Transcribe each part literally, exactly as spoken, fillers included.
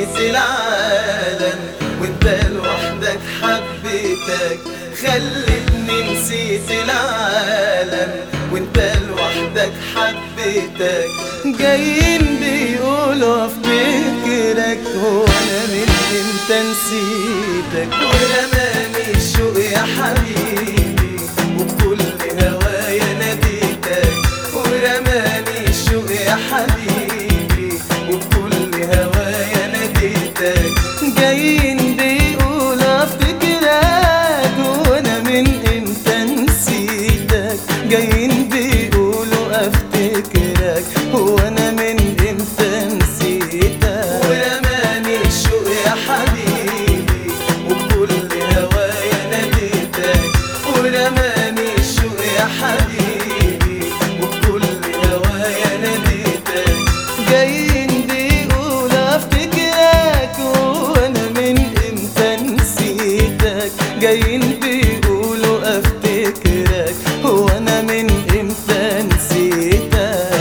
نسيت العالم وانت لوحدك حبيتك، خلتني نسيت العالم وانت لوحدك حبيتك. جايين بيقولوا افتكرك وانا من امتى نسيتك، ورماني الشوق يا حبيبي وبكل هوايا ناديتك، ورماني الشوق يا حبيبي وبكل هوايا ناديتك. جايين بيقولوا افتكرك وانا من امتى نسيتك، جايين بيقولوا افتكرك وانا من امتى نسيتك. ورماني الشوق يا حبيبي وبكل هوايا ناديتك، ورماني الشوق يا حبيبي وبكل هوايا ناديتك. جايين بيقولوا افتكرك وانا من امتى نسيتك، جايين بيقولوا افتكرك وانا من امتى نسيتك.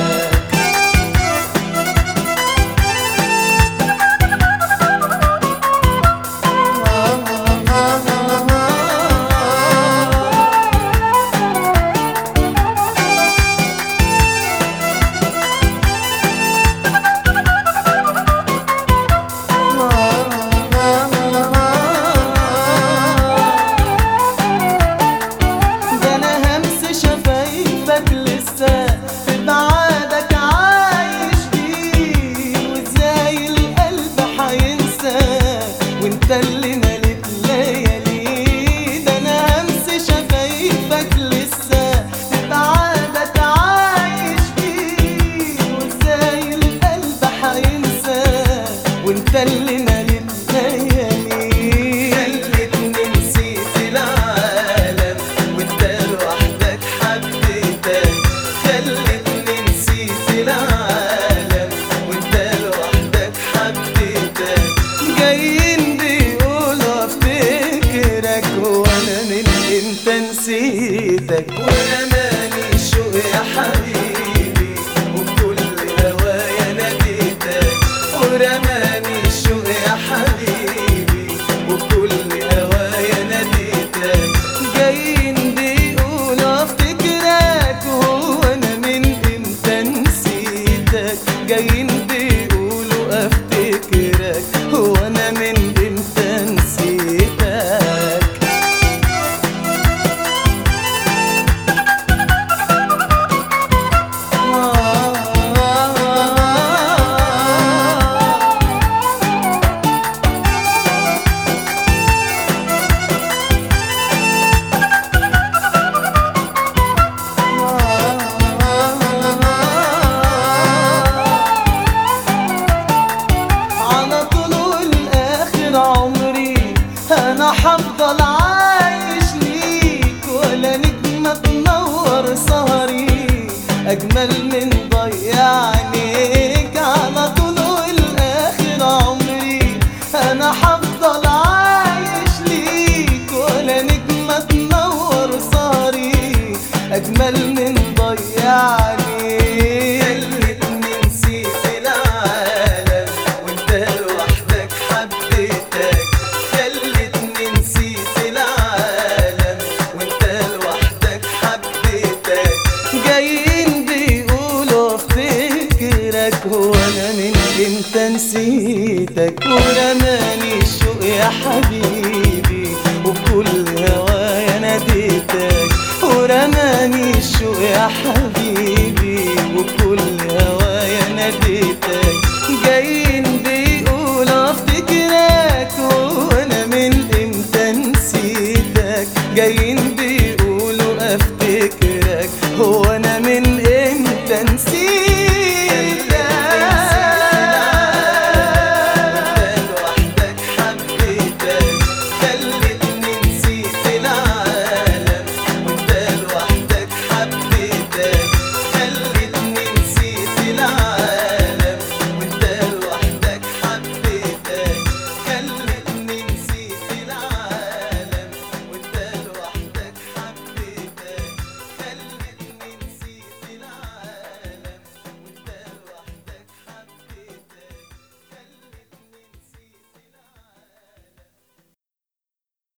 وانت اللي مليت ليالي، ده انا همس شفايفك لسه ببعادك عايش فيه، وازاي القلب حينسى وانت اللي مليت ليالي. خلتني نسيت العالم وانت لوحدك حبيتك، خلتني نسيت العالم وانت لوحدك حبيتك. جايين وانا من امتى نسيتك، ورماني الشوق يا حبيبي وبكل هوايا ناديتك، ورماني الشوق يا حبيبي وبكل هوايا ناديتك. جايين بيقولوا افتكرك وانا من امتى نسيتك، جايين بيقولوا افتكرك وانا من امتى نسيتك. أنا حفضل عايش ليك ولا نجمة تنور سهري أجمل من ضيع عينيك. على طول الآخر عمري أنا حفضل عايش ليك ولا نجمة تنور سهري أجمل من ضيع عينيك. خلتني نسيت العالم وانت لوحدك حبيتك، جايين بيقولوا افتكرك وانا من امتى نسيتك. ورماني الشوق يا حبيبي